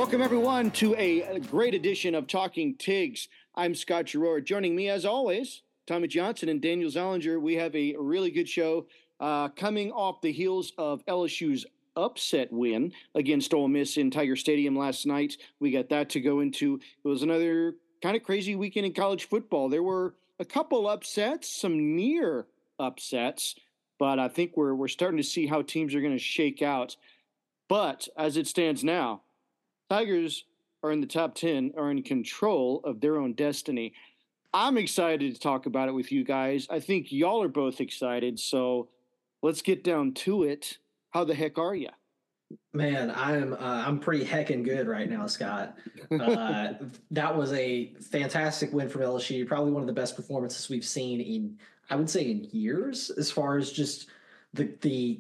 Welcome, everyone, to a great edition of Talking Tigs. I'm Scott Giroir. Joining me, as always, Tommy Johnson and Daniel Zollinger. We have a really good show coming off the heels of LSU's upset win against Ole Miss in Tiger Stadium last night. We got that to go into. It was another kind of crazy weekend in college football. There were a couple upsets, some near upsets, but I think we're starting to see how teams are going to shake out. But as it stands now, Tigers are in the top 10, are in control of their own destiny. I'm excited to talk about it with you guys. I think y'all are both excited, so let's get down to it. How the heck are you? Man, I'm pretty heckin' good right now, Scott. That was a fantastic win from LSU. Probably one of the best performances we've seen I would say, in years, as far as just the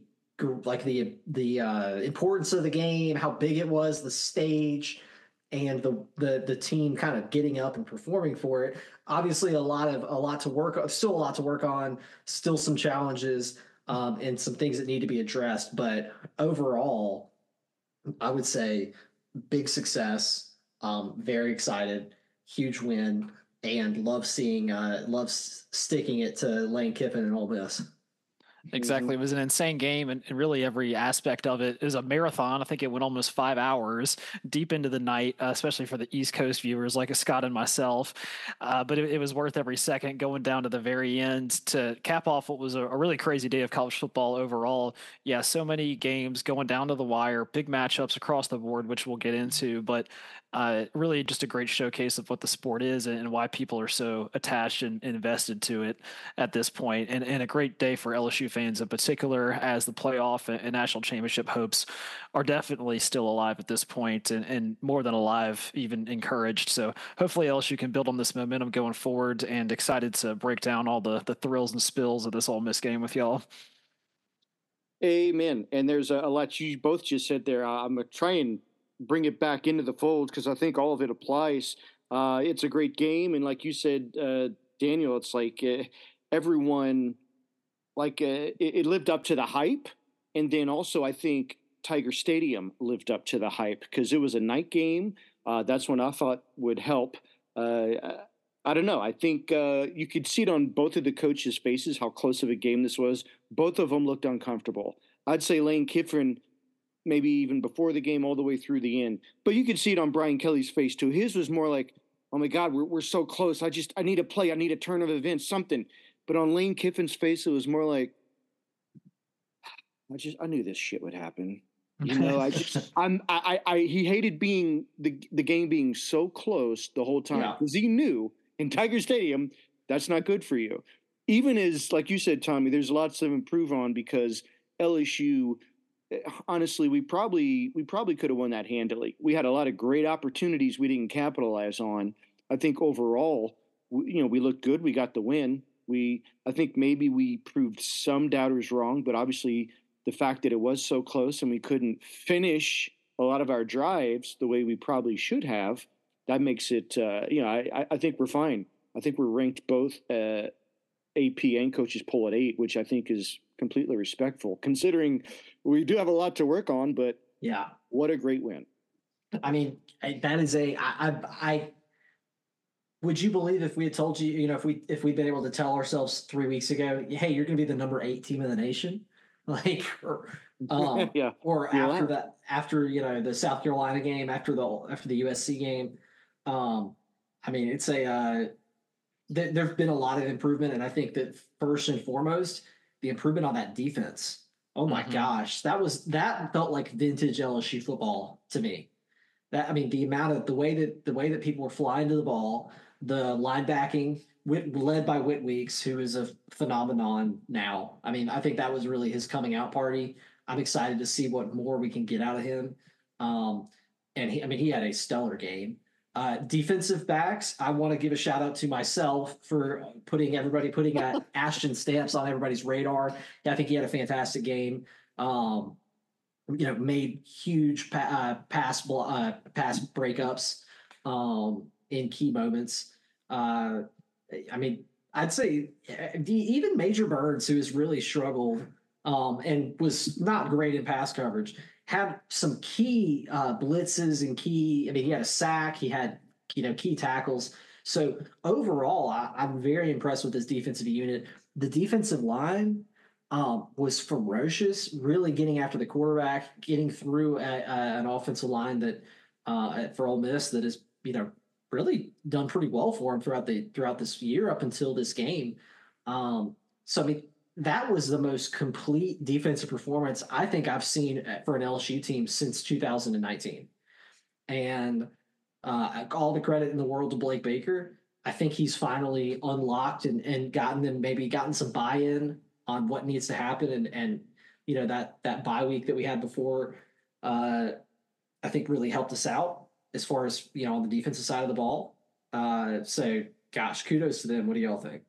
importance of the game, how big it was, the stage, and the team kind of getting up and performing for it. Obviously, a lot to work on, still a lot to work on, still some challenges, and some things that need to be addressed. But overall, I would say big success. Very excited, huge win, and love sticking it to Lane Kiffin and Ole Miss. Exactly. It was an insane game, and really every aspect of it is a marathon. I think it went almost 5 hours deep into the night, especially for the East Coast viewers like Scott and myself. But it was worth every second, going down to the very end to cap off what was a really crazy day of college football overall. Yeah, so many games going down to the wire, big matchups across the board, which we'll get into, but really just a great showcase of what the sport is and why people are so attached and invested to it at this point. And a great day for LSU fans in particular, as the playoff and national championship hopes are definitely still alive at this point, and more than alive, even encouraged. So hopefully LSU can build on this momentum going forward, and excited to break down all the thrills and spills of this Ole Miss game with y'all. Amen. And there's a lot you both just said there. I'm going to try and bring it back into the fold because I think all of it applies. It's a great game. And like you said, Daniel, it's like everyone, it lived up to the hype. And then also I think Tiger Stadium lived up to the hype because it was a night game. That's when I thought would help. I don't know. I think you could see it on both of the coaches' faces how close of a game this was. Both of them looked uncomfortable. I'd say Lane Kiffin, maybe even before the game, all the way through the end. But you could see it on Brian Kelly's face too. His was more like, oh my God, we're so close. I need a play. I need a turn of events, something. But on Lane Kiffin's face, it was more like, I knew this shit would happen. You know, he hated being the game being so close the whole time because he knew in Tiger Stadium, that's not good for you. Even as, like you said, Tommy, there's lots to improve on because LSU, honestly, we probably could have won that handily. We had a lot of great opportunities we didn't capitalize on. I think overall, we looked good. We got the win. I think maybe we proved some doubters wrong, but obviously the fact that it was so close and we couldn't finish a lot of our drives the way we probably should have, that makes it, I think we're fine. I think we're ranked both AP and coaches poll at 8, which I think is completely respectful considering we do have a lot to work on, but yeah, what a great win. I mean, that is I would you believe if we had told you, if we'd been able to tell ourselves 3 weeks ago, hey, you're going to be the number 8 team in the nation, or after the South Carolina game, after the USC game. I mean, it's there've been a lot of improvement, and I think that first and foremost, the improvement on that defense. Oh my gosh, that felt like vintage LSU football to me. The way that people were flying to the ball, the linebacking led by Whit Weeks, who is a phenomenon now. I mean, I think that was really his coming out party. I'm excited to see what more we can get out of him. And he had a stellar game. Defensive backs, I want to give a shout out to myself for putting Ashton Stamps on everybody's radar. I think he had a fantastic game. Made huge pass breakups in key moments. I'd say even Major Burns, who has really struggled and was not great in pass coverage, had some key blitzes and key. I mean, he had a sack. He had key tackles. So overall, I'm very impressed with this defensive unit. The defensive line was ferocious, really getting after the quarterback, getting through an offensive line that for Ole Miss that is really done pretty well for him throughout this year up until this game. So I mean, that was the most complete defensive performance I think I've seen for an LSU team since 2019. And all the credit in the world to Blake Baker. I think he's finally unlocked and gotten some buy-in on what needs to happen. And that bye week that we had before, I think really helped us out as far as, on the defensive side of the ball. So gosh, kudos to them. What do y'all think?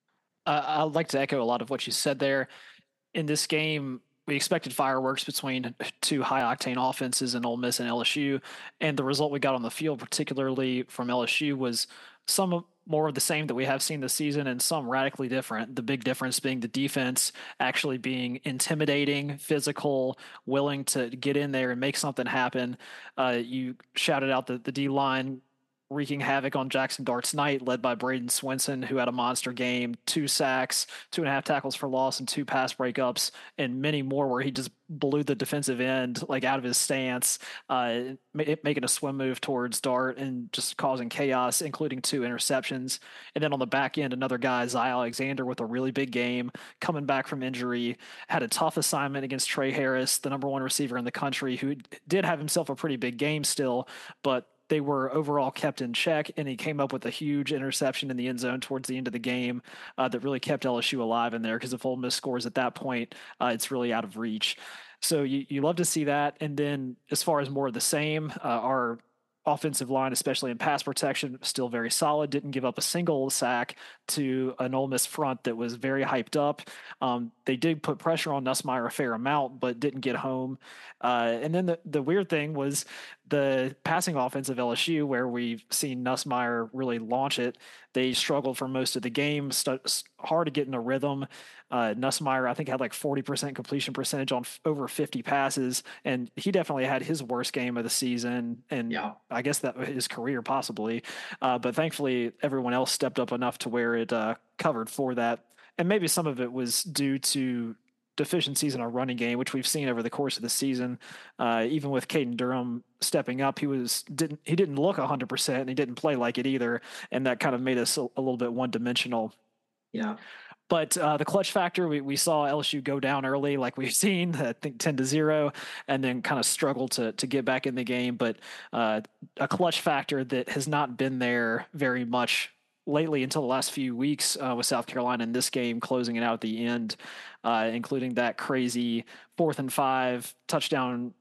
I'd like to echo a lot of what you said there. In this game, we expected fireworks between two high-octane offenses in Ole Miss and LSU, and the result we got on the field, particularly from LSU, was some more of the same that we have seen this season and some radically different. The big difference being the defense actually being intimidating, physical, willing to get in there and make something happen. You shouted out the D-line wreaking havoc on Jackson Dart's night, led by Braden Swinson, who had a monster game, 2 sacks, 2.5 tackles for loss, and 2 pass breakups, and many more where he just blew the defensive end out of his stance, making a swim move towards Dart and just causing chaos, including 2 interceptions. And then on the back end, another guy, Zy Alexander, with a really big game, coming back from injury, had a tough assignment against Trey Harris, the number 1 receiver in the country, who did have himself a pretty big game still, but they were overall kept in check, and he came up with a huge interception in the end zone towards the end of the game that really kept LSU alive in there, because if Ole Miss scores at that point, it's really out of reach. So you love to see that. And then as far as more of the same, our offensive line, especially in pass protection, still very solid. Didn't give up a single sack to an Ole Miss front that was very hyped up. They did put pressure on Nussmeier a fair amount, but didn't get home. And then the weird thing was the passing offense of LSU, where we've seen Nussmeier really launch it. They struggled for most of the game, hard to get in a rhythm. Nussmeier, I think, had like 40% completion percentage on over 50 passes, and he definitely had his worst game of the season, and I guess that his career possibly. But thankfully, everyone else stepped up enough to where it covered for that. And maybe some of it was due to deficiencies in our running game, which we've seen over the course of the season. Even with Caden Durham stepping up, he didn't look 100%, and he didn't play like it either, and that kind of made us a little bit one-dimensional. Yeah. But the clutch factor, we saw LSU go down early, like we've seen, I think 10-0, and then kind of struggle to get back in the game. But a clutch factor that has not been there very much lately until the last few weeks with South Carolina in this game, closing it out at the end, including that crazy 4th and 5 touchdown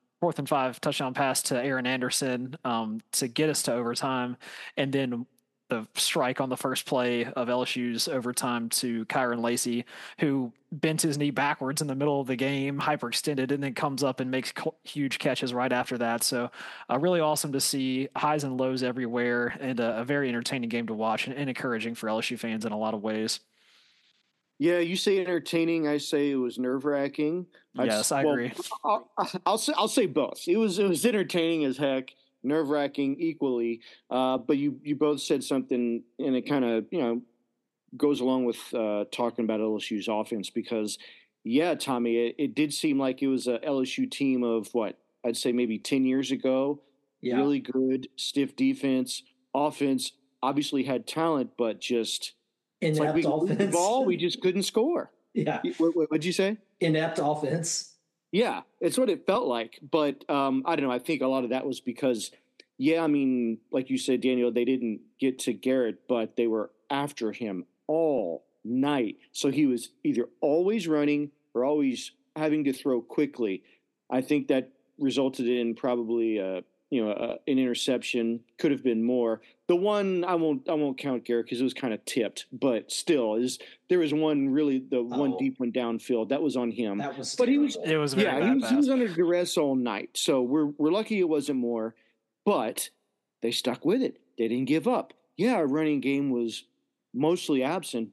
pass to Aaron Anderson to get us to overtime, and then the strike on the first play of LSU's overtime to Kyron Lacy, who bent his knee backwards in the middle of the game, hyperextended, and then comes up and makes huge catches right after that. So really awesome to see, highs and lows everywhere, and a very entertaining game to watch, and encouraging for LSU fans in a lot of ways. Yeah, you say entertaining. I say it was nerve-wracking. Yes, I agree. I'll say both. It was entertaining as heck. Nerve-wracking equally, but you both said something, and it kind of goes along with talking about LSU's offense, because Tommy, it did seem like it was a LSU team of what I'd say maybe 10 years ago. Really good, stiff defense, offense. Obviously had talent, but just inept we offense. The ball, we just couldn't score. Yeah. What'd you say? Inept offense. Yeah, it's what it felt like. But I don't know. I think a lot of that was because, I mean, like you said, Daniel, they didn't get to Garrett, but they were after him all night. So he was either always running or always having to throw quickly. I think that resulted in probably an interception. Could have been more. The one I won't count Garrett because it was kind of tipped, but still, there was one really one deep one downfield that was on him. That was, but terrible. It was very bad. He was under duress all night. So we're lucky it wasn't more, but they stuck with it. They didn't give up. Our running game was mostly absent.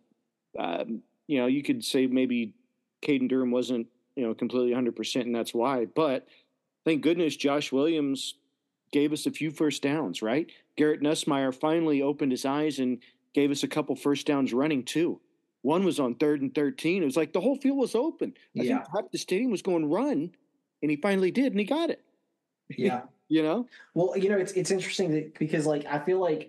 You could say maybe Caden Durham wasn't completely 100%, and that's why, but thank goodness Josh Williams gave us a few first downs, right? Garrett Nussmeier finally opened his eyes and gave us a couple first downs running too. One was on 3rd and 13. It was like the whole field was open. I think half the stadium was going run, and he finally did, and he got it. Yeah. You know? Well, it's interesting because, like, I feel like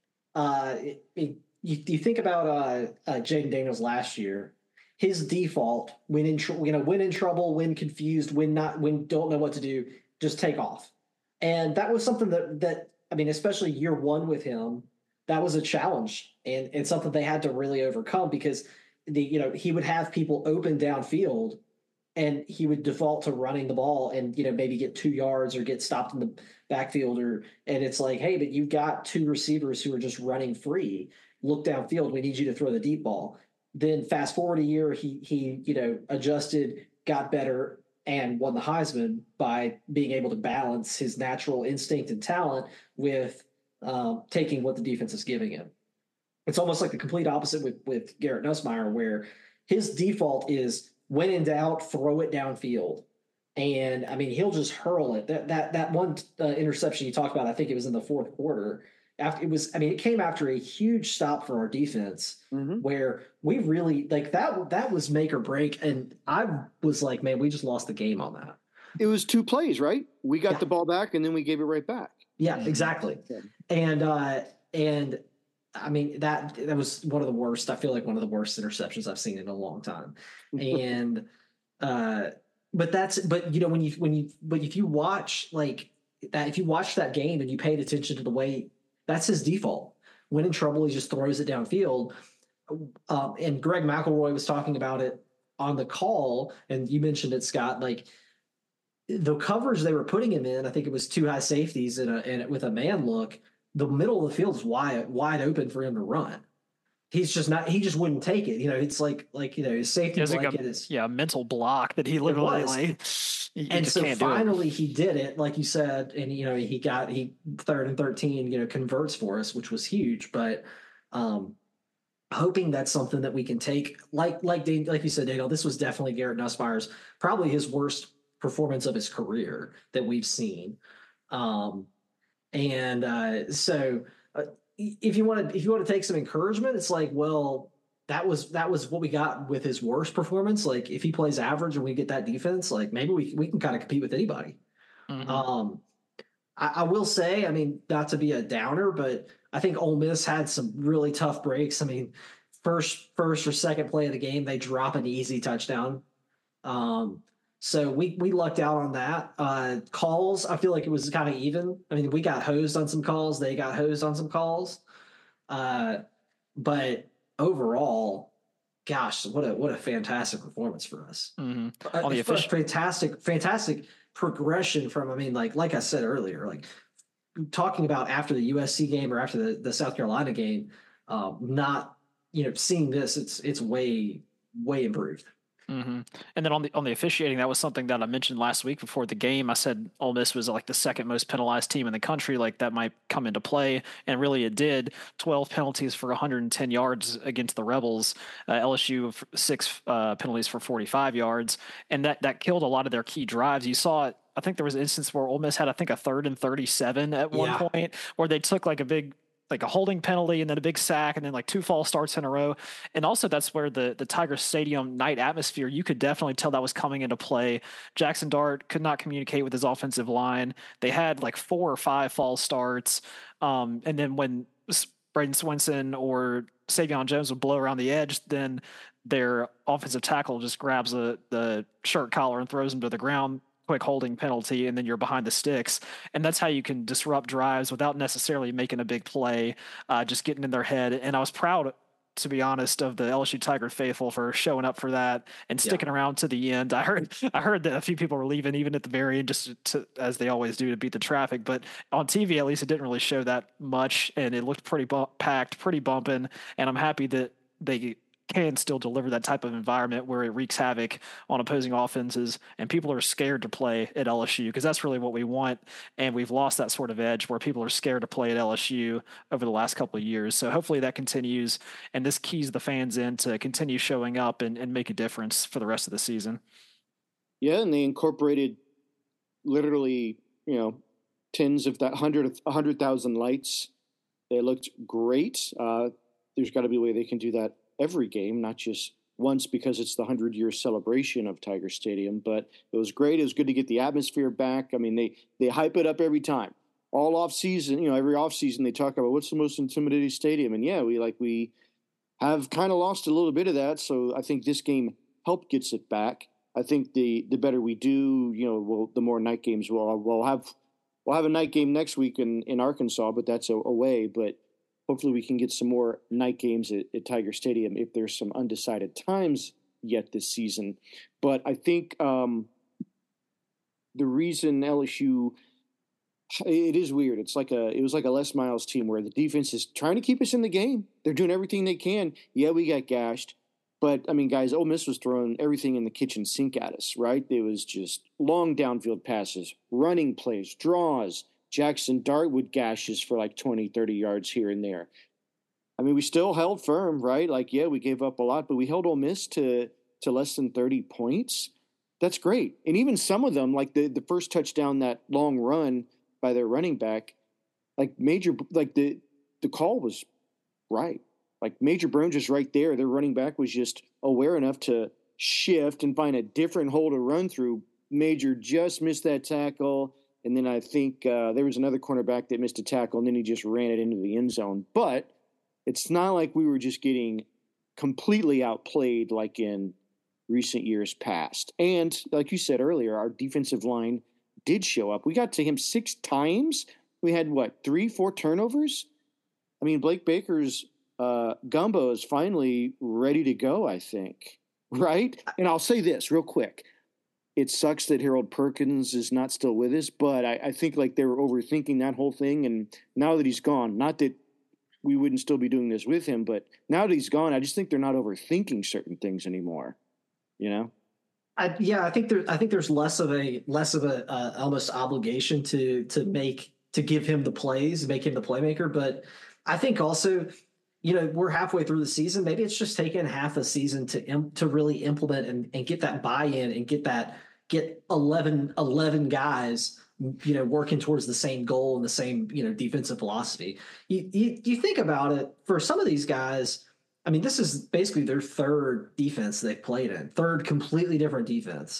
you think about Jayden Daniels last year. His default when in trouble, when confused, when don't know what to do, just take off. And that was something that I mean, especially year one with him, that was a challenge and something they had to really overcome because he would have people open downfield and he would default to running the ball and maybe get 2 yards or get stopped in the backfield and it's like, hey, but you've got 2 receivers who are just running free. Look downfield. We need you to throw the deep ball. Then fast forward a year, he adjusted, got better, and won the Heisman by being able to balance his natural instinct and talent with taking what the defense is giving him. It's almost like the complete opposite with Garrett Nussmeier, where his default is when in doubt, throw it downfield. And I mean, he'll just hurl it. That one interception you talked about, I think it was in the fourth quarter. It came after a huge stop for our defense where we really like that was make or break. And I was like, man, we just lost the game on that. It was 2 plays, right? We got the ball back and then we gave it right back. Yeah, exactly. And I mean, that was one of the worst. I feel like one of the worst interceptions I've seen in a long time. And, if you watch like that, if you watch that game and you paid attention to the way that's his default, when in trouble, he just throws it downfield. And Greg McElroy was talking about it on the call. And you mentioned it, Scott, like the coverage they were putting him in, I think it was 2 high safeties and with a man look, the middle of the field is wide open for him to run. He's just not. He just wouldn't take it. It's like his safety blanket is a mental block that he literally and so finally he did it, like you said, and he 3rd and 13 converts for us, which was huge. But hoping that's something that we can take, like you said, Daniel. This was definitely Garrett Nussmeier's probably his worst performance of his career that we've seen. If you want to take some encouragement, it's like, well, that was what we got with his worst performance. Like if he plays average and we get that defense, like maybe we can kind of compete with anybody. I will say, I mean, not to be a downer, but I think Ole Miss had some really tough breaks. I mean, first or second play of the game, they drop an easy touchdown. So we lucked out on that. Calls, I feel like it was kind of even. I mean, we got hosed on some calls. They got hosed on some calls. But overall, gosh, what a fantastic performance for us. Fantastic progression from, I mean, like I said earlier, like talking about after the USC game or after the South Carolina game, not, seeing this, it's way, way improved. And then on the officiating, that was something that I mentioned last week before the game. I said Ole Miss was like the 2nd most penalized team in the country. Like that might come into play, and really it did. 12 penalties for 110 yards against the Rebels. LSU 6 penalties for 45 yards, and that killed a lot of their key drives. You saw it. I think there was an instance where Ole Miss had, I think, a 3rd and 37 at one point, where they took like a holding penalty and then a big sack and then like 2 false starts in a row. And also that's where the Tiger Stadium night atmosphere, you could definitely tell that was coming into play. Jackson Dart could not communicate with his offensive line. They had like 4 or 5 false starts. And then when Braden Swinson or Savion Jones would blow around the edge, then their offensive tackle just grabs the shirt collar and throws him to the ground. Quick holding penalty, and then you're behind the sticks. And that's how you can disrupt drives without necessarily making a big play, just getting in their head. And I was proud, to be honest, of the LSU Tiger faithful for showing up for that and sticking around to the end. I heard that a few people were leaving even at the very end, just as they always do, to beat the traffic. But on TV, at least, it didn't really show that much, and it looked pretty packed, pretty bumping. And I'm happy that they can still deliver that type of environment where it wreaks havoc on opposing offenses and people are scared to play at LSU, because that's really what we want. And we've lost that sort of edge where people are scared to play at LSU over the last couple of years. So hopefully that continues, and this keys the fans in to continue showing up and make a difference for the rest of the season. Yeah. And they incorporated literally, tens of that 100,000 lights. It looked great. There's got to be a way they can do that every game, not just once because it's the 100-year celebration of Tiger Stadium. But it was great. It was good to get the atmosphere back. I mean, they hype it up every time. All off season, every off season they talk about what's the most intimidating stadium, and we have kind of lost a little bit of that. So I think this game helped gets it back. I think the better we do, the more night games we'll have. We'll have a night game next week in Arkansas, but that's away. But hopefully we can get some more night games at Tiger Stadium if there's some undecided times yet this season. But I think the reason LSU, it is weird. It was like a Les Miles team where the defense is trying to keep us in the game. They're doing everything they can. Yeah, we got gashed. But, I mean, guys, Ole Miss was throwing everything in the kitchen sink at us, right? It was just long downfield passes, running plays, draws. Jackson Dart would gash us for like 20, 30 yards here and there. I mean, we still held firm, right? Like, yeah, we gave up a lot, but we held Ole Miss to less than 30 points. That's great. And even some of them, like the first touchdown, that long run by their running back, the call was right. Like Major Burns was right there. Their running back was just aware enough to shift and find a different hole to run through. Major just missed that tackle. And then I think there was another cornerback that missed a tackle, and then he just ran it into the end zone. But it's not like we were just getting completely outplayed like in recent years past. And like you said earlier, our defensive line did show up. We got to him 6 times. We had, 3-4 turnovers? I mean, Blake Baker's gumbo is finally ready to go, I think, right? And I'll say this real quick. It sucks that Harold Perkins is not still with us, but I think like they were overthinking that whole thing. And now that he's gone, not that we wouldn't still be doing this with him, but now that he's gone, I just think they're not overthinking certain things anymore, I think there's less of a almost obligation to give him the plays, make him the playmaker. But I think also, we're halfway through the season. Maybe it's just taken half a season to really implement and get that buy-in and get 11 guys, working towards the same goal and the same, defensive philosophy. You think about it, for some of these guys, I mean, this is basically their third defense they've played in, third completely different defense.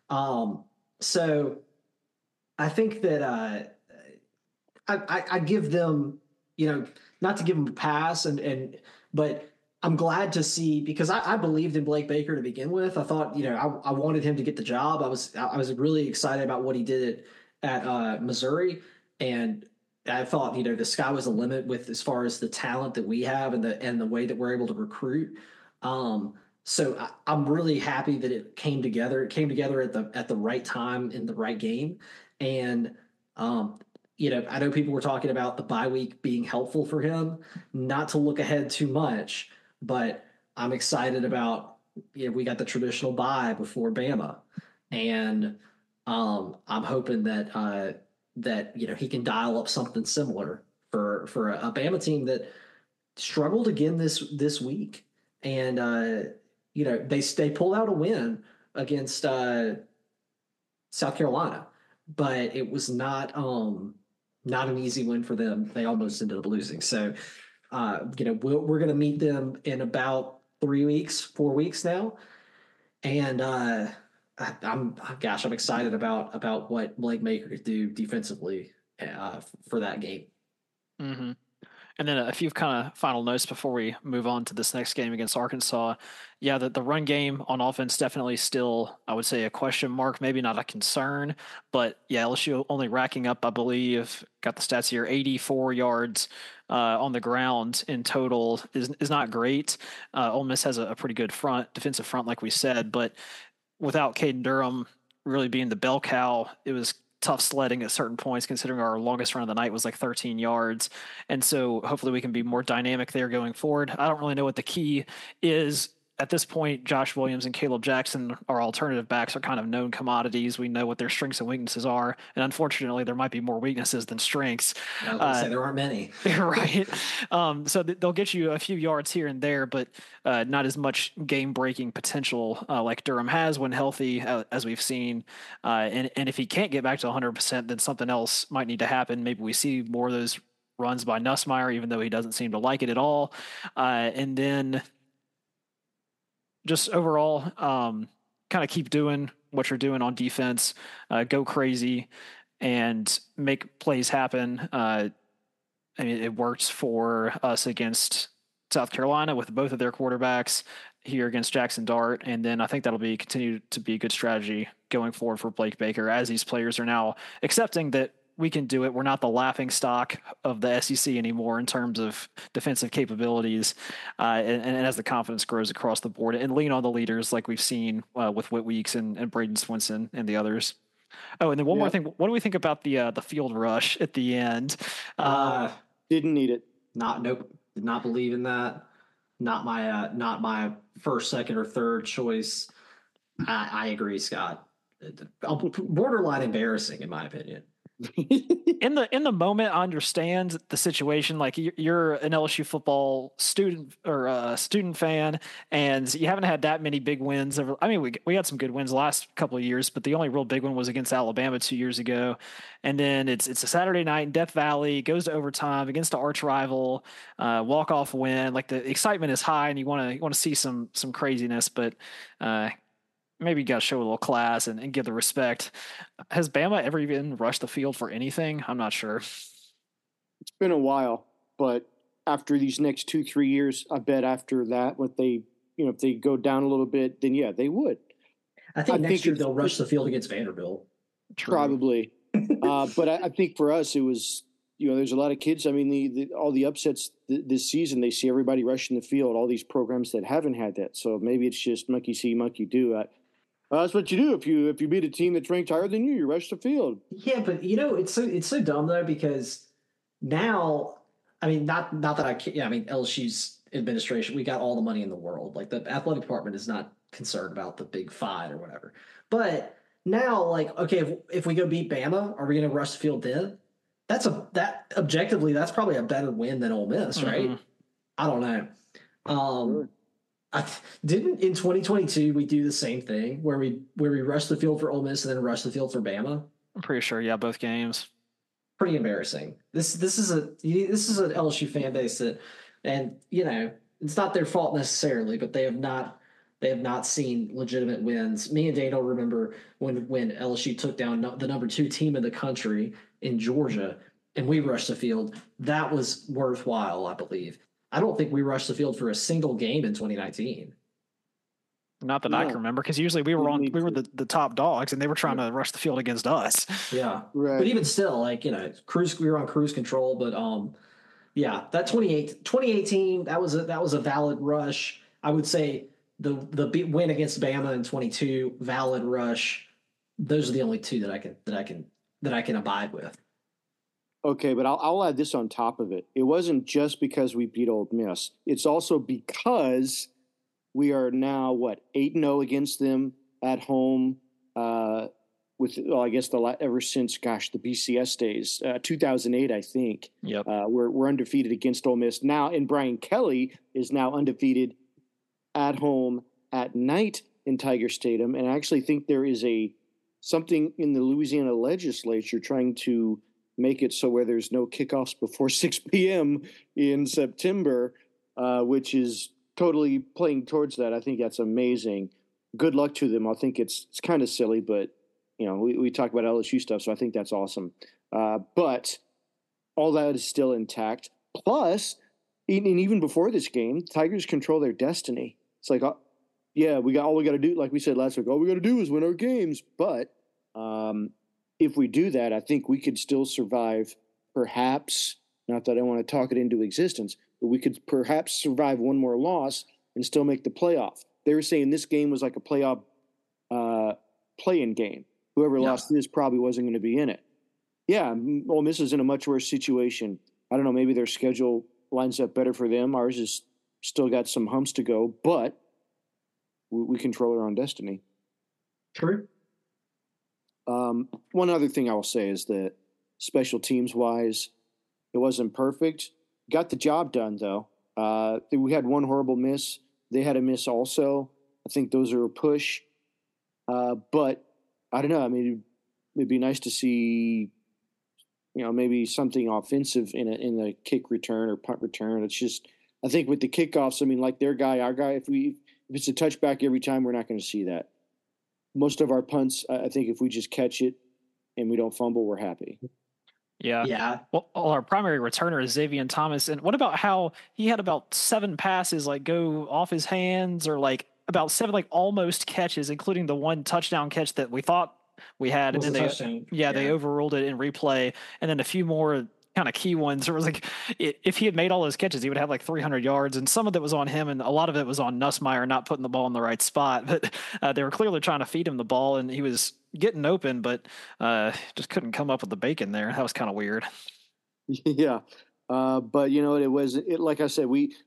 So I think that I give them, not to give them a pass, but I'm glad to see, because I believed in Blake Baker to begin with. I thought, I wanted him to get the job. I was really excited about what he did at Missouri, and I thought, the sky was the limit with as far as the talent that we have and the way that we're able to recruit. So I'm really happy that it came together. It came together at the right time in the right game, and I know people were talking about the bye week being helpful for him, not to look ahead too much, but I'm excited about, we got the traditional bye before Bama, and I'm hoping that he can dial up something similar for a Bama team that struggled again this week, and they pulled out a win against South Carolina, but it was not an easy win for them. They almost ended up losing. So, we're going to meet them in about 4 weeks now. And I'm excited about what Blake Baker could do defensively for that game. Mm-hmm. And then a few kind of final notes before we move on to this next game against Arkansas. Yeah, the run game on offense definitely still, I would say, a question mark, maybe not a concern. But yeah, LSU only racking up, I believe, got the stats here, 84 yards on the ground in total is not great. Ole Miss has a pretty good defensive front, like we said. But without Caden Durham really being the bell cow, it was tough sledding at certain points, considering our longest run of the night was like 13 yards. And so hopefully we can be more dynamic there going forward. I don't really know what the key is at this point, Josh Williams and Caleb Jackson, our alternative backs, are kind of known commodities. We know what their strengths and weaknesses are, and unfortunately, there might be more weaknesses than strengths. I was going to say there aren't many. Right. So they'll get you a few yards here and there, but not as much game-breaking potential like Durham has when healthy, as we've seen. And if he can't get back to 100%, then something else might need to happen. Maybe we see more of those runs by Nussmeier, even though he doesn't seem to like it at all. And then just overall, kind of keep doing what you're doing on defense, go crazy, and make plays happen. I mean, it works for us against South Carolina with both of their quarterbacks, here against Jackson Dart, and then I think that'll continue to be a good strategy going forward for Blake Baker, as these players are now accepting that we can do it. We're not the laughing stock of the SEC anymore in terms of defensive capabilities, and as the confidence grows across the board, and lean on the leaders like we've seen with Whit Weeks and Braden Swinson and the others. Oh, and then one more thing. What do we think about the field rush at the end? Didn't need it. Nope. Did not believe in that. Not my first, second, or third choice. I agree, Scott. Borderline embarrassing, in my opinion. in the moment, I understand the situation. Like, you're an LSU football student or a student fan, and you haven't had that many big wins. I mean, we had some good wins the last couple of years, but the only real big one was against Alabama 2 years ago. And then it's a Saturday night in Death Valley, goes to overtime against the arch rival, walk-off win. Like, the excitement is high, and you want to see some craziness, but maybe you got to show a little class and give the respect. Has Bama ever even rushed the field for anything? I'm not sure. It's been a while, but after these next 2-3 years, I bet after that, if they go down a little bit, then yeah, they would. I think next year they'll rush the field against Vanderbilt. Probably. But I think for us, it was, there's a lot of kids. I mean, all the upsets this season, they see everybody rushing the field, all these programs that haven't had that. So maybe it's just monkey see, monkey do. That's what you do if you beat a team that's ranked higher than you. You rush the field. Yeah, but it's so dumb though, because now, I mean, not that I can't. Yeah, I mean, LSU's administration, we got all the money in the world. Like, the athletic department is not concerned about the big fight or whatever. But now, like, okay, if we go beat Bama, are we going to rush the field then? Objectively, that's probably a better win than Ole Miss, right? Mm-hmm. I don't know. Sure. Didn't in 2022 we do the same thing where we rushed the field for Ole Miss and then rushed the field for Bama? I'm pretty sure, yeah, both games. Pretty embarrassing. This is an LSU fan base that, and it's not their fault necessarily, but they have not seen legitimate wins. Me and Daniel remember when LSU took down the number 2 team in the country in Georgia, and we rushed the field. That was worthwhile, I believe. I don't think we rushed the field for a single game in 2019. Not that I can remember, because usually we were the top dogs, and they were trying to rush the field against us. Yeah, right. But even still, like, we were on cruise control. But yeah, that 2018, that was a valid rush. I would say the win against Bama in 22, valid rush. Those are the only two that I can abide with. Okay, but I'll add this on top of it. It wasn't just because we beat Ole Miss. It's also because we are now, 8-0 against them at home ever since, the BCS days, 2008, I think. Yep. We're undefeated against Ole Miss now, and Brian Kelly is now undefeated at home at night in Tiger Stadium. And I actually think there is something in the Louisiana legislature trying to make it so where there's no kickoffs before 6 p.m. in September, which is totally playing towards that. I think that's amazing. Good luck to them. I think it's kind of silly, but we talk about LSU stuff, so I think that's awesome. But all that is still intact. Plus, and even before this game, Tigers control their destiny. It's like, we got to do, like we said last week, all we got to do is win our games. But if we do that, I think we could still survive, perhaps, not that I want to talk it into existence, but we could perhaps survive one more loss and still make the playoff. They were saying this game was like a playoff play-in game. Whoever lost this probably wasn't going to be in it. Yeah, Ole Miss is in a much worse situation. I don't know, maybe their schedule lines up better for them. Ours has still got some humps to go, but we control our own destiny. True. One other thing I will say is that special teams wise, it wasn't perfect. Got the job done though. We had one horrible miss. They had a miss also. I think those are a push. But I don't know. I mean, it'd be nice to see, maybe something offensive in a kick return or punt return. It's just, I think with the kickoffs, I mean, like their guy, our guy, if it's a touchback every time, we're not going to see that. Most of our punts, I think if we just catch it and we don't fumble, we're happy. Yeah. Yeah. Well, our primary returner is Xavier Thomas. And what about how he had about 7 passes like go off his hands, or like about 7 like almost catches, including the one touchdown catch that we thought we had, and then they overruled it in replay, and then a few more kind of key ones. There was like, if he had made all those catches, he would have like 300 yards, and some of it was on him, and a lot of it was on Nussmeier not putting the ball in the right spot. But they were clearly trying to feed him the ball, and he was getting open, but just couldn't come up with the bacon there. That was kind of weird. Yeah, but it was like I said,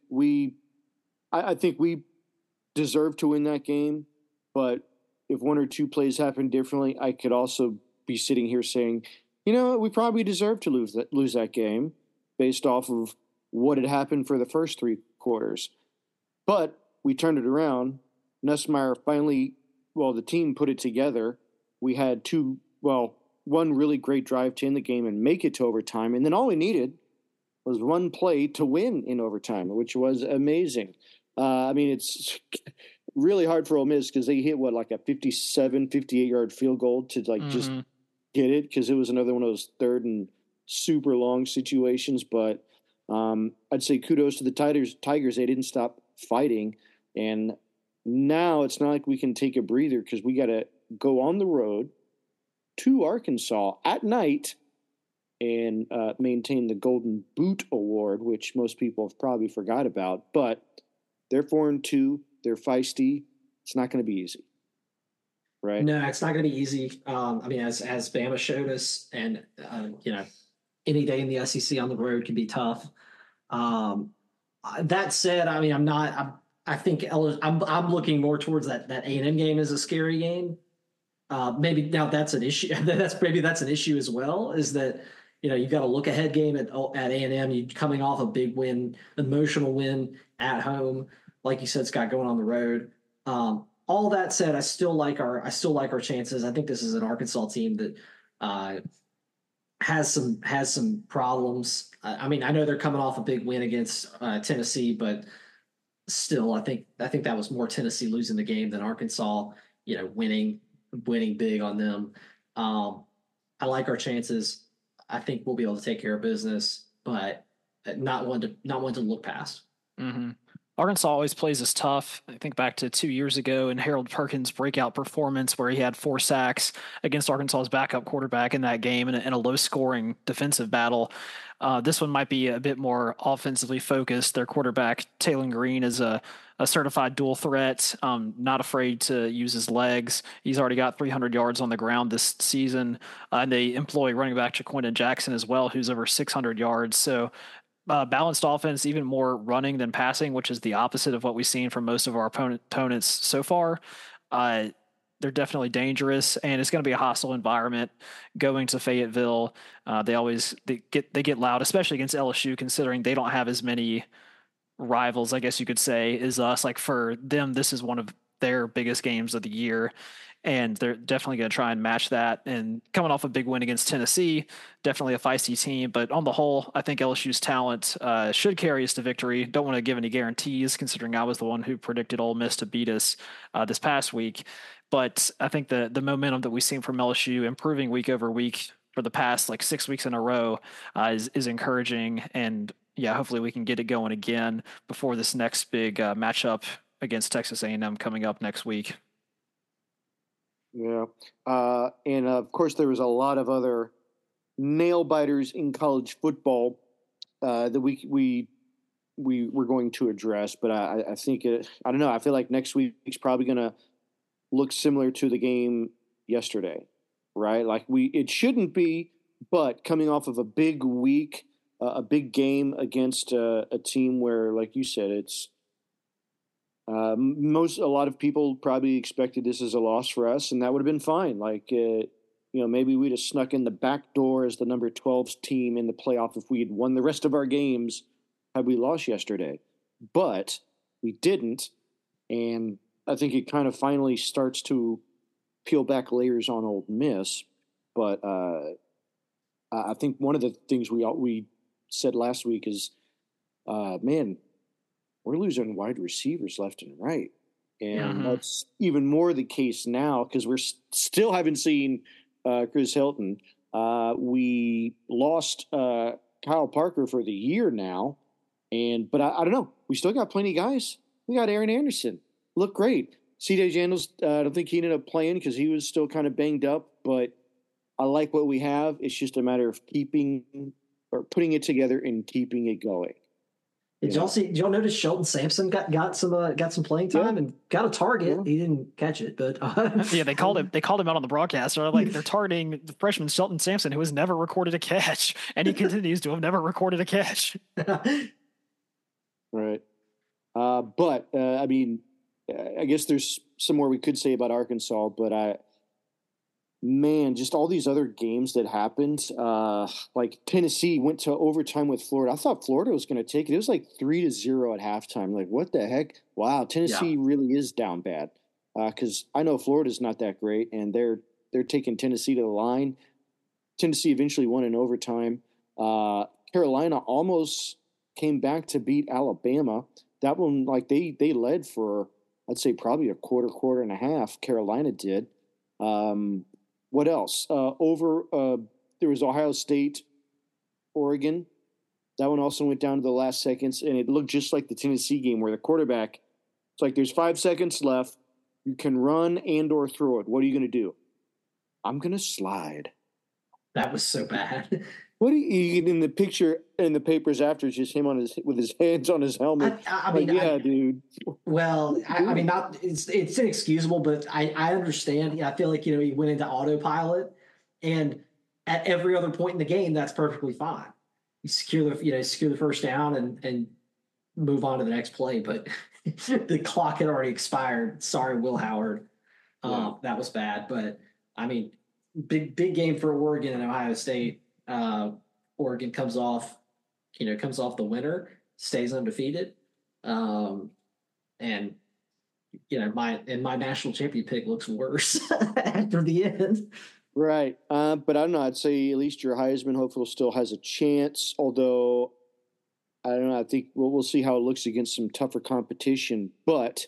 I think we deserved to win that game, but if one or two plays happened differently, I could also be sitting here saying, we probably deserved to lose that game based off of what had happened for the first 3 quarters. But we turned it around. Nussmeier finally, the team put it together. We had one really great drive to end the game and make it to overtime. And then all we needed was one play to win in overtime, which was amazing. I mean, it's really hard for Ole Miss because they hit like a 57, 58-yard field goal to just get it, because it was another one of those third and super long situations. But I'd say kudos to the Tigers. They didn't stop fighting. And now it's not like we can take a breather, because we got to go on the road to Arkansas at night and maintain the Golden Boot Award, which most people have probably forgot about. But they're 4-2. They're feisty. It's not going to be easy. Right? No, it's not going to be easy. I mean, as Bama showed us, and any day in the SEC on the road can be tough. That said, I mean, I think I'm looking more towards that A&M game as a scary game. Maybe now that's an issue. That's an issue as well. Is that you've got a look ahead game at A&M. You coming off a big win, emotional win at home, like you said, Scott, going on the road. All that said, I still like our chances. I think this is an Arkansas team that has some problems. I mean, I know they're coming off a big win against Tennessee, but still, I think that was more Tennessee losing the game than Arkansas, winning big on them. I like our chances. I think we'll be able to take care of business, but not one to look past. Mm-hmm. Arkansas always plays us tough. I think back to 2 years ago in Harold Perkins' breakout performance where he had 4 sacks against Arkansas's backup quarterback in that game in a low-scoring defensive battle. This one might be a bit more offensively focused. Their quarterback, Taylor Green, is a certified dual threat, not afraid to use his legs. He's already got 300 yards on the ground this season. And they employ running back Jaquindon Jackson as well, who's over 600 yards. So balanced offense, even more running than passing, which is the opposite of what we've seen from most of our opponents so far. They're definitely dangerous, and it's going to be a hostile environment going to Fayetteville. They get loud, especially against LSU, considering they don't have as many rivals, I guess you could say, as us. Like for them, this is one of their biggest games of the year, and they're definitely going to try and match that. And coming off a big win against Tennessee, definitely a feisty team. But on the whole, I think LSU's talent should carry us to victory. Don't want to give any guarantees, considering I was the one who predicted Ole Miss to beat us this past week. But I think the momentum that we've seen from LSU improving week over week for the past 6 weeks in a row is encouraging. And yeah, hopefully we can get it going again before this next big matchup against Texas A&M coming up next week. Yeah. And of course, there was a lot of other nail biters in college football that we were going to address. But I think I don't know. I feel like next week's probably going to look similar to the game yesterday, right? Like it shouldn't be, but coming off of a big week, a big game against a team where, like you said, it's A lot of people probably expected this as a loss for us, and that would have been fine. Like, maybe we'd have snuck in the back door as the number 12 team in the playoff if we had won the rest of our games had we lost yesterday. But we didn't, and I think it kind of finally starts to peel back layers on Ole Miss. But I think one of the things we said last week is, man, we're losing wide receivers left and right. And that's even more the case now because we're still haven't seen Chris Hilton. We lost Kyle Parker for the year now. But I don't know. We still got plenty of guys. We got Aaron Anderson. Look great. C.J. Daniels, I don't think he ended up playing because he was still kind of banged up. But I like what we have. It's just a matter of putting it together and keeping it going. Did y'all notice Shelton Sampson got some playing time and got a target? Yeah. He didn't catch it, but they called him out on the broadcast. They're targeting the freshman Shelton Sampson, who has never recorded a catch, and he continues to have never recorded a catch. Right, but I mean, I guess there's some more we could say about Arkansas, but just all these other games that happened, like Tennessee went to overtime with Florida. I thought Florida was going to take it. It was like 3-0 at halftime. Like, what the heck? Wow, Tennessee really is down bad. Because I know Florida's not that great, and they're taking Tennessee to the line. Tennessee eventually won in overtime. Carolina almost came back to beat Alabama. That one, like they led for, I'd say probably a quarter and a half. Carolina did. What else? There was Ohio State, Oregon. That one also went down to the last seconds, and it looked just like the Tennessee game where the quarterback, it's like there's 5 seconds left. You can run and or throw it. What are you going to do? I'm going to slide. That was so bad. What do you in the picture in the papers after? It's just him with his hands on his helmet. Dude. Well, I mean, not it's inexcusable, but I understand. I feel like he went into autopilot, and at every other point in the game, that's perfectly fine. You secure the first down and move on to the next play. But the clock had already expired. Sorry, Will Howard. That was bad. But I mean, big game for Oregon and Ohio State. Oregon comes off the winner, stays undefeated. And my national champion pick looks worse after the end. Right. But I don't know. I'd say at least your Heisman hopeful still has a chance, although I don't know. I think we'll see how it looks against some tougher competition, but,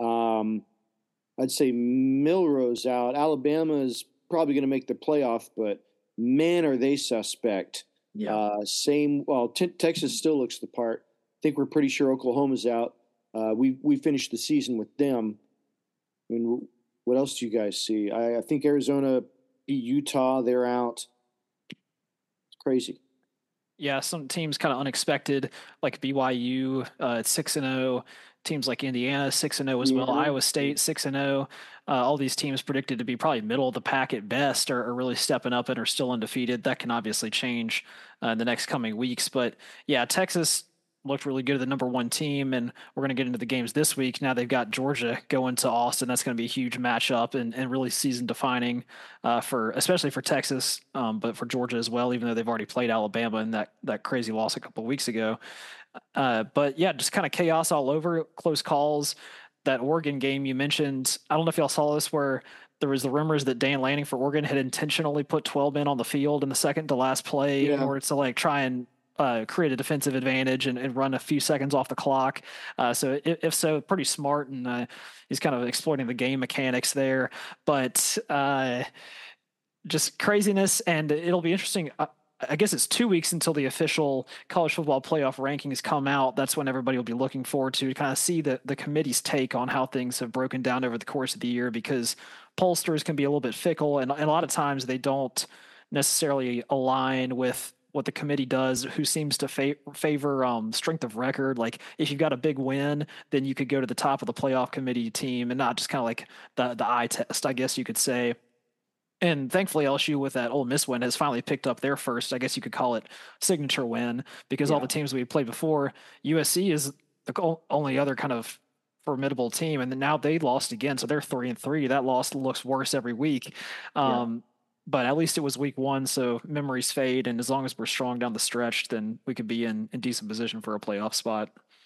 I'd say Milroe's out. Alabama is probably going to make the playoff, but man, are they suspect. Yeah. Texas still looks the part. I think we're pretty sure Oklahoma's out. We finished the season with them. I mean, what else do you guys see? I think Arizona beat Utah. They're out. It's crazy. Yeah, some teams kind of unexpected, like BYU at 6-0. Teams like Indiana 6-0 as well. Iowa State 6-0. All these teams predicted to be probably middle of the pack at best are really stepping up and are still undefeated. That can obviously change in the next coming weeks. But yeah, Texas looked really good at the number 1 team, and we're going to get into the games this week. Now they've got Georgia going to Austin. That's going to be a huge matchup and really season defining especially for Texas, but for Georgia as well, even though they've already played Alabama in that crazy loss a couple of weeks ago. But yeah, just kind of chaos all over, close calls. That Oregon game you mentioned, I don't know if y'all saw this, where there was the rumors that Dan Lanning for Oregon had intentionally put 12 men on the field in the second to last play in order to try and create a defensive advantage and run a few seconds off the clock. So if so, pretty smart, and he's kind of exploiting the game mechanics there. But just craziness, and it'll be interesting. I guess it's 2 weeks until the official college football playoff rankings come out. That's when everybody will be looking forward to kind of see the committee's take on how things have broken down over the course of the year, because pollsters can be a little bit fickle, and a lot of times they don't necessarily align with what the committee does, who seems to favor strength of record. Like if you've got a big win, then you could go to the top of the playoff committee team and not just kind of like the eye test, I guess you could say. And thankfully, LSU with that Ole Miss win has finally picked up their first, I guess you could call it, signature win, because all the teams we played before, USC is the only other kind of formidable team, and then now they lost again, so they're 3-3. That loss looks worse every week. But at least it was week 1, so memories fade, and as long as we're strong down the stretch, then we could be in decent position for a playoff spot.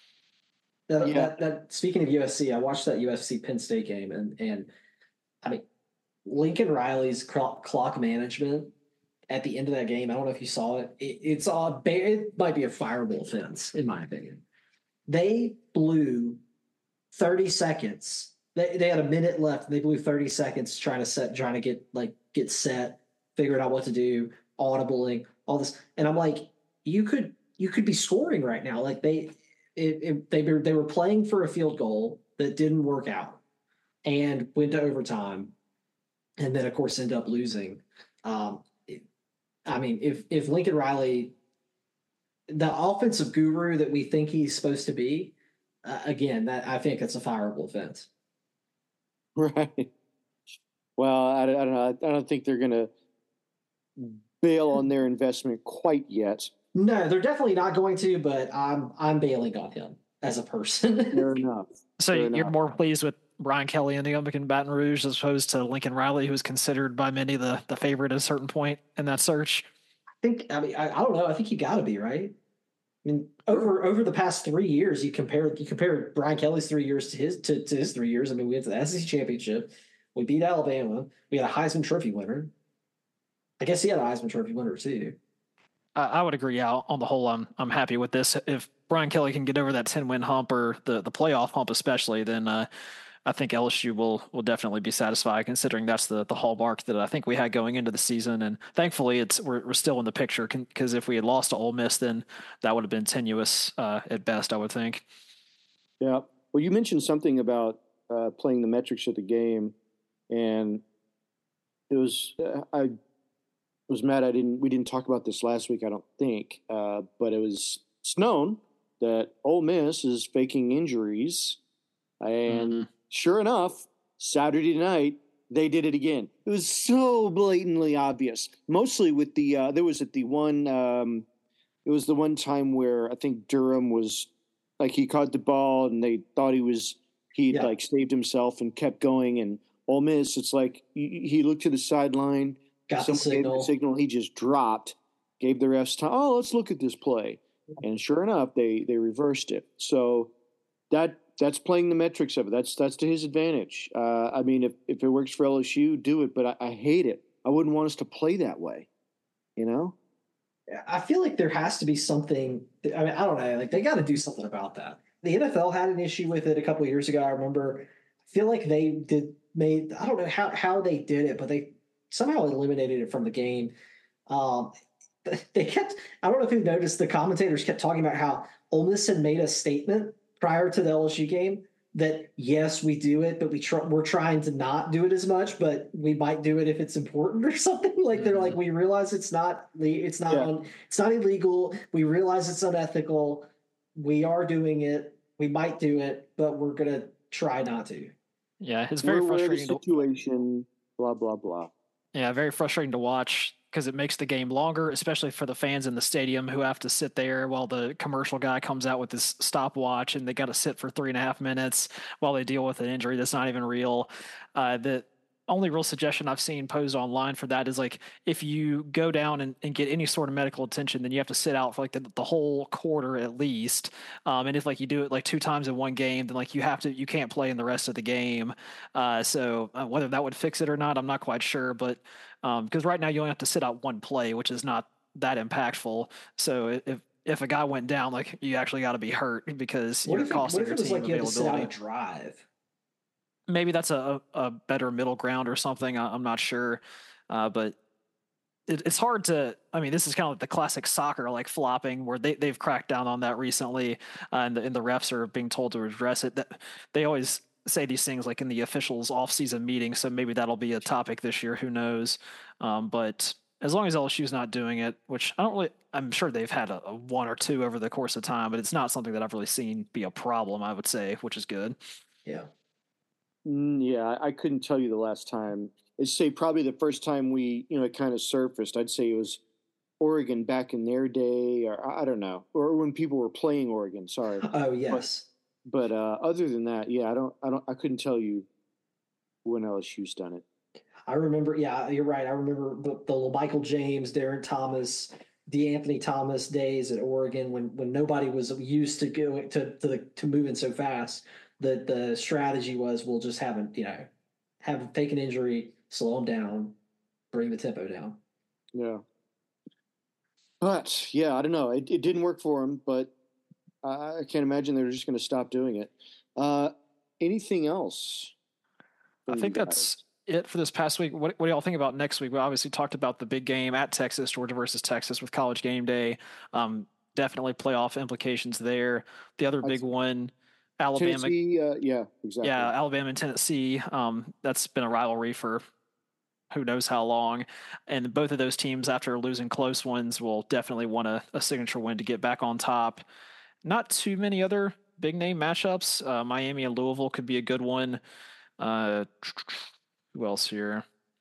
That speaking of USC, I watched that USC Penn State game, and I mean, Lincoln Riley's clock management at the end of that game. I don't know if you saw it. It might be a fireable offense, in my opinion. They blew 30 seconds. They had a minute left. They blew 30 seconds trying to get set, figuring out what to do, audibling, all this. And I'm like, you could be scoring right now. Like they were playing for a field goal that didn't work out and went to overtime, and then of course ended up losing. I mean, if Lincoln Riley, the offensive guru that we think he's supposed to be, again, that I think it's a fireable offense. Right. Well, I don't know. I don't think they're going to bail on their investment quite yet. No, they're definitely not going to. But I'm bailing on him as a person. Fair enough. So you're more pleased with Brian Kelly ending up in Baton Rouge as opposed to Lincoln Riley, who was considered by many the favorite at a certain point in that search? I don't know. I think you got to be, right. I mean, over the past 3 years, you compare Brian Kelly's 3 years to his 3 years. I mean, we went to the SEC championship, we beat Alabama, we had a Heisman Trophy winner. I guess he had a Heisman Trophy winner too. I would agree. Yeah, on the whole, I'm happy with this. If Brian Kelly can get over that 10-win hump, or the playoff hump especially, then I think LSU will definitely be satisfied, considering that's the hallmark that I think we had going into the season. And thankfully, we're still in the picture, because if we had lost to Ole Miss, then that would have been tenuous at best, I would think. Yeah. Well, you mentioned something about playing the metrics of the game, and it was I was mad we didn't talk about this last week, I don't think, but it's known that Ole Miss is faking injuries, and sure enough, Saturday night they did it again. It was so blatantly obvious. Mostly with the it was the one time where I think Durham was like, he caught the ball and they thought he'd like saved himself and kept going, and Ole Miss, it's like he looked to the sideline, got the signal. He just dropped, gave the refs time. Oh, let's look at this play, and sure enough, they reversed it. So that's playing the metrics of it. That's to his advantage. I mean, if it works for LSU, do it. But I hate it. I wouldn't want us to play that way. You know? I feel like there has to be something. I mean, I don't know. Like, they got to do something about that. The NFL had an issue with it a couple of years ago. I remember. I feel like they made. I don't know how they did it, but they somehow eliminated it from the game. They kept. I don't know if you noticed. The commentators kept talking about how Ole Miss had made a statement prior to the LSU game that, yes, we do it, but we're trying to not do it as much, but we might do it if it's important or something. Like, they're like, we realize it's not illegal. We realize it's unethical. We are doing it. We might do it, but we're going to try not to. Yeah. It's very frustrating. Situation, blah, blah, blah. Yeah. Very frustrating to watch, because it makes the game longer, especially for the fans in the stadium who have to sit there while the commercial guy comes out with this stopwatch, and they got to sit for 3.5 minutes while they deal with an injury that's not even real. The only real suggestion I've seen posed online for that is, like, if you go down and get any sort of medical attention, then you have to sit out for like the whole quarter at least. And if like you do it like 2 times in one game, then like you can't play in the rest of the game. So whether that would fix it or not, I'm not quite sure, but because right now you only have to sit out one play, which is not that impactful. So if a guy went down, like, you actually got to be hurt, because you're costing your team availability. What if it was like you had to sit out a drive? Maybe that's a better middle ground or something. I'm not sure, but it's hard to. I mean, this is kind of like the classic soccer, like flopping, where they've cracked down on that recently, and the refs are being told to address it. That they always say these things like in the officials' off-season meeting, so maybe that'll be a topic this year. Who knows? But as long as LSU's not doing it, which I'm sure they've had a 1 or 2 over the course of time, but it's not something that I've really seen be a problem, I would say, which is good. Yeah. Yeah, I couldn't tell you the last time. I'd say probably the first time it kind of surfaced, I'd say it was Oregon back in their day, or I don't know, or when people were playing Oregon. Sorry. Oh, yes. But other than that, yeah, I couldn't tell you when LSU's done it. I remember, yeah, you're right. I remember the Michael James, Darren Thomas, DeAnthony Thomas days at Oregon when nobody was used to going to moving so fast. The strategy was we'll just have a fake an injury, slow them down, bring the tempo down. Yeah. But yeah, I don't know. It didn't work for him, but I can't imagine they're just going to stop doing it. Anything else? I think that's it for this past week. What do y'all think about next week? We obviously talked about the big game at Texas, Georgia versus Texas with College Game Day. Definitely playoff implications there. The other big one, Alabama. Tennessee, yeah, exactly. Yeah, Alabama and Tennessee. That's been a rivalry for who knows how long. And both of those teams, after losing close ones, will definitely want a signature win to get back on top. Not too many other big name matchups. Miami and Louisville could be a good one. Who else here?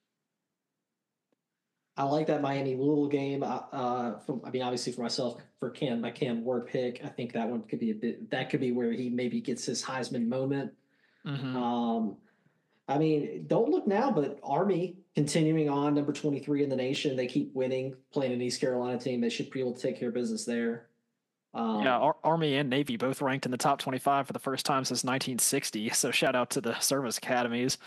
I like that Miami Louisville game. Obviously for myself, for my Cam Ward pick, I think that one could be that could be where he maybe gets his Heisman moment. Mm-hmm. Don't look now, but Army continuing on, number 23 in the nation. They keep winning, playing an East Carolina team. They should be able to take care of business there. Army and Navy both ranked in the top 25 for the first time since 1960. So shout out to the service academies.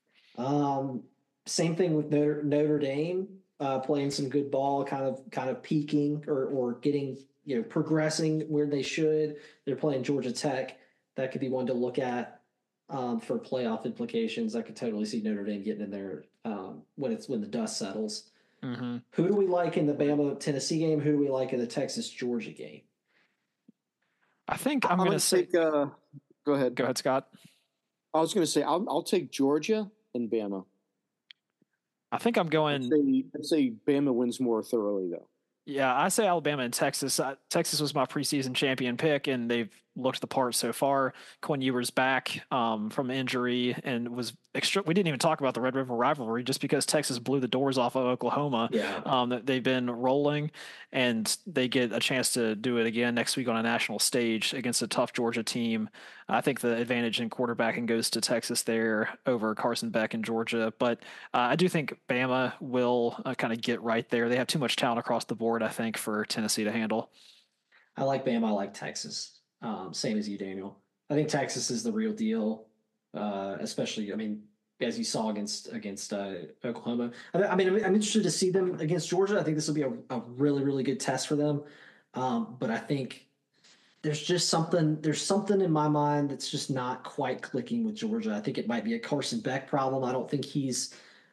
Same thing with Notre Dame, playing some good ball, kind of peaking or getting, progressing where they should. They're playing Georgia Tech. That could be one to look at for playoff implications. I could totally see Notre Dame getting in there when the dust settles. Mm-hmm. Who do we like in the Bama Tennessee game? Who do we like in the Texas Georgia game? I think I'm going to say. Go ahead. Go ahead, Scott. I was going to say I'll take Georgia and Bama. I think I'm going. I'd say Bama wins more thoroughly, though. Yeah, I say Alabama and Texas. Texas was my preseason champion pick, and they've looked the part so far. Quinn Ewers back from injury and was extra. We didn't even talk about the Red River rivalry just because Texas blew the doors off of Oklahoma. Yeah. They've been rolling, and they get a chance to do it again next week on a national stage against a tough Georgia team. I think the advantage in quarterbacking goes to Texas there over Carson Beck in Georgia. But I do think Bama will kind of get right there. They have too much talent across the board, I think, for Tennessee to handle. I like Bama. I like Texas. Same as you, Daniel. I think Texas is the real deal, especially, as you saw against Oklahoma. I'm interested to see them against Georgia. I think this will be a really, really good test for them. But I think there's something in my mind that's just not quite clicking with Georgia. I think it might be a Carson Beck problem. I don't think he's,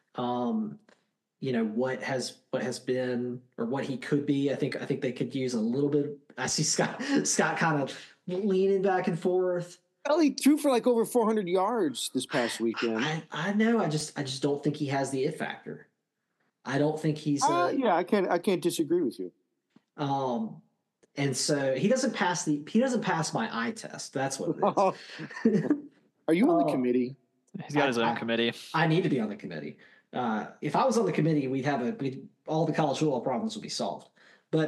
what has been or what he could be. I think they could use a little bit. I see Scott kind of leaning back and forth. Well, he threw for like over 400 yards this past weekend. I know. I just don't think he has the it factor. I don't think he's. I can't disagree with you. And so he doesn't pass my eye test. That's what it is. Are you on the committee? He's got his own committee. I need to be on the committee. If I was on the committee, all the college football problems would be solved. But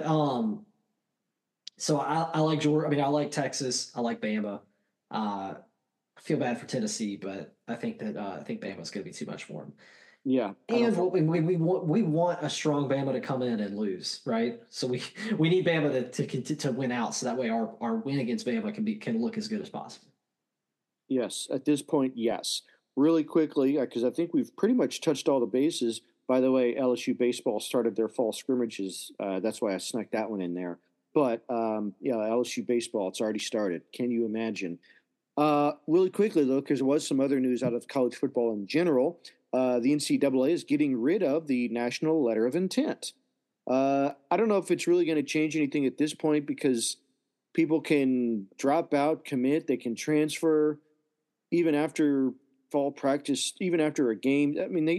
so I like Georgia. I like Texas. I like Bama. I feel bad for Tennessee, but I think Bama's going to be too much for them. Yeah, and we want a strong Bama to come in and lose, right? So we need Bama to win out, so that way our win against Bama can look as good as possible. Yes, at this point, yes. Really quickly, because I think we've pretty much touched all the bases. By the way, LSU baseball started their fall scrimmages. That's why I snuck that one in there. But LSU baseball, it's already started. Can you imagine? Really quickly, though, because there was some other news out of college football in general. The NCAA is getting rid of the National Letter of Intent. I don't know if it's really going to change anything at this point because people can drop out, commit, they can transfer even after fall practice, even after a game. I don't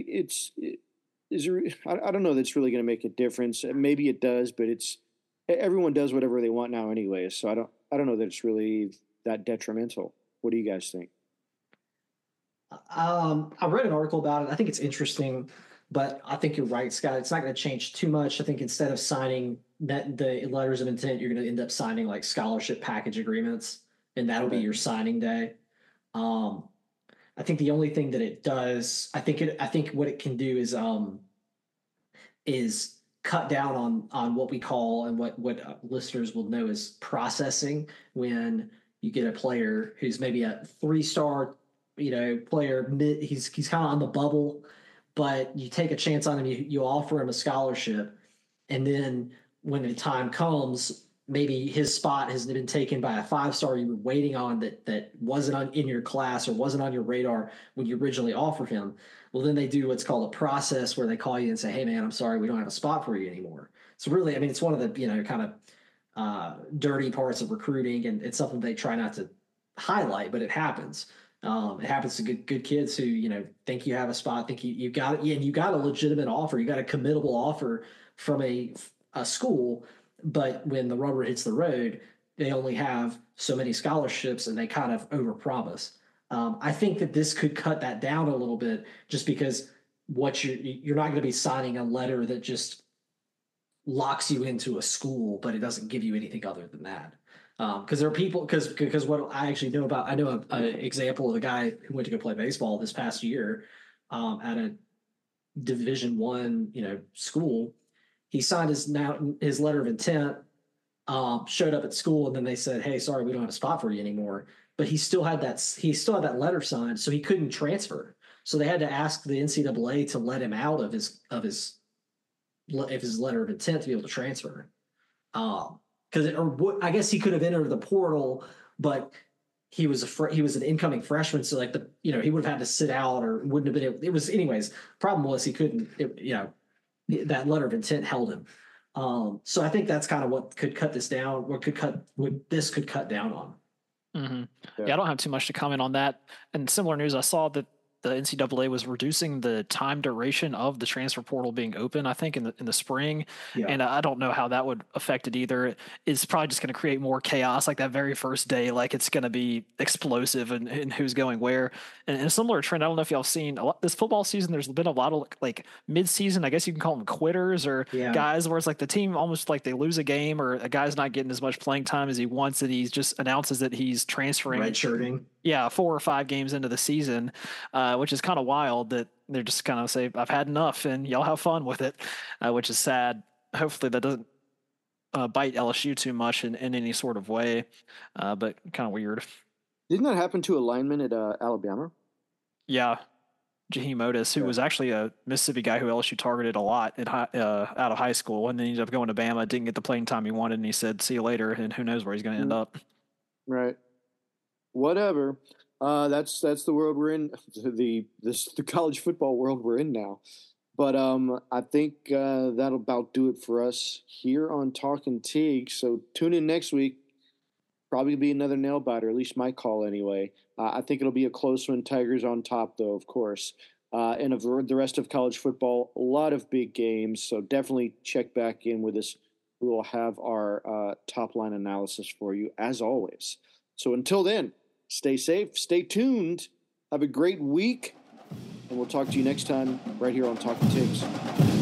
know that's really going to make a difference. Maybe it does, but everyone does whatever they want now anyway. So I don't know that it's really that detrimental. What do you guys think? I read an article about it. I think it's interesting, but I think you're right, Scott. It's not going to change too much. I think instead of signing the letters of intent, you're going to end up signing like scholarship package agreements. and that'll be your signing day. I think the only thing that it does, I think what it can do is cut down on what we call and what listeners will know as processing. When you get a player who's maybe a 3-star, player, he's kind of on the bubble, but you take a chance on him, you offer him a scholarship, and then when the time comes, maybe his spot has been taken by a 5-star you were waiting on that wasn't in your class or wasn't on your radar when you originally offered him. Well, then they do what's called a process where they call you and say, hey, man, I'm sorry, we don't have a spot for you anymore. So really, I mean, it's one of the, kind of dirty parts of recruiting, and it's something they try not to highlight, but it happens. It happens to good kids who, think you have a spot, think you got it, and you got a legitimate offer, you got a committable offer from a school, but when the rubber hits the road, they only have so many scholarships and they kind of overpromise. I think that this could cut that down a little bit, just because you're not going to be signing a letter that just locks you into a school, but it doesn't give you anything other than that. Because there are people, because what I actually know about, I know an example of a guy who went to go play baseball this past year at a Division I, school. He signed his letter of intent, showed up at school, and then they said, "Hey, sorry, we don't have a spot for you anymore." But he still had that letter signed, so he couldn't transfer. So they had to ask the NCAA to let him out of his letter of intent to be able to transfer. I guess he could have entered the portal, but he was an incoming freshman, so he would have had to sit out or wouldn't have been able. It was anyways. Problem was he couldn't. That letter of intent held him. So I think that's kind of what could cut this down. What this could cut down on. Mm-hmm. Yeah, I don't have too much to comment on that. And similar news, I saw that the NCAA was reducing the time duration of the transfer portal being open, I think, in the spring. Yeah. And I don't know how that would affect it either. It's probably just going to create more chaos, like that very first day. Like, it's going to be explosive and who's going where. And a similar trend, I don't know if y'all seen this football season, there's been a lot of like mid-season, I guess you can call them quitters, or guys where it's like the team almost like they lose a game, or a guy's not getting as much playing time as he wants, and he just announces that he's transferring. Redshirting. Yeah, 4 or 5 games into the season, which is kind of wild that they're just kind of say, I've had enough and y'all have fun with it, which is sad. Hopefully that doesn't bite LSU too much in any sort of way, but kind of weird. Didn't that happen to a lineman at Alabama? Yeah, Jaheim Otis, who was actually a Mississippi guy who LSU targeted a lot out of high school, and then he ended up going to Bama, didn't get the playing time he wanted, and he said, see you later, and who knows where he's going to end up. Right. Whatever. That's the world we're in, the college football world we're in now. But I think that'll about do it for us here on Talking Tig. So tune in next week. Probably be another nail biter, at least my call anyway. I think it'll be a close one. Tigers on top, though, of course. And of the rest of college football, a lot of big games. So definitely check back in with us. We will have our top line analysis for you, as always. So until then, stay safe, stay tuned, have a great week, and we'll talk to you next time right here on Talking Tigs.